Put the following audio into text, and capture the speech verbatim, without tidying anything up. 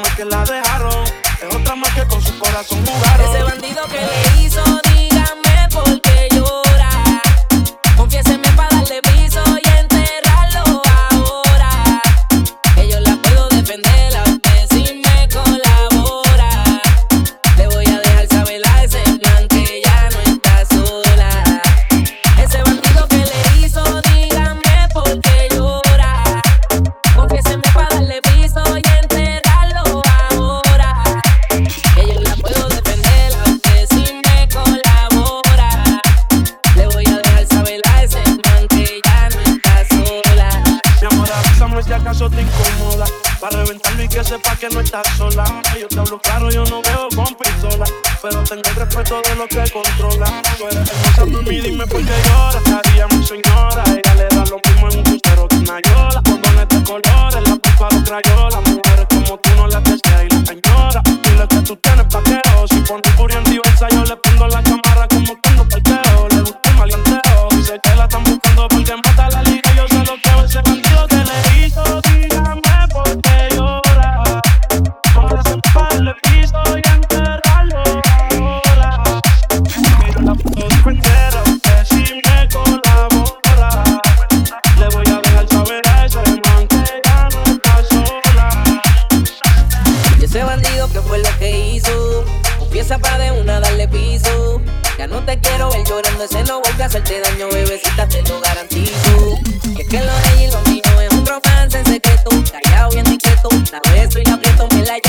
es que la dejaron. Es otra más que con su corazón jugaron. Ese bandido que le hizo, dígame por qué llora. Confiéseme pa' darle piso y enterrarlo ahora. Que yo la puedo defender a usted si me colabora. Le voy a dejar saber a ese plan que ya no está sola. Ese bandido que le hizo, dígame por qué llora. Confiéseme pa' darle piso y enterrarlo ahora. Que yo la puedo defender a usted si me colabora. Le voy a dejar saber a ese man que ya no está sola. Mi amor, avísame si acaso te incomoda, para reventarme y que sepa que no estás sola. Yo te hablo claro, yo no veo con pistola, pero tengo el respeto de lo que controla. Tú eres hermosa, mami, dime por qué lloras. Estaría mi señora, ella le da lo mismo en un crucero que una yola. Condones de colores, la pipa de crayola. Mujeres como tú no las deseas y las añoras. Dile que tú tienes paquero, si pones furia en diversa yo le pongo la cámara como cuando parqueo. Le gusta el maleanteo, dice que la están buscando porque mata la liga. Yo sé lo que a ese bandido que le hizo, dígame por qué llora. Póngase pa' darle piso y enterrarlo ahora. Que yo la puedo defender a usted si me colabora. Le voy a dejar saber a ese man que ya no está sola. Y ese bandido que fue lo que hizo, confiesa pa' de una darle piso. Ya no te quiero ver llorando, ese no vuelve a hacerte daño, bebecita, te lo garantizo. Y es que lo de ella y lo mío es un romance en secreto, callado bien discreto. La beso y la aprieto, me la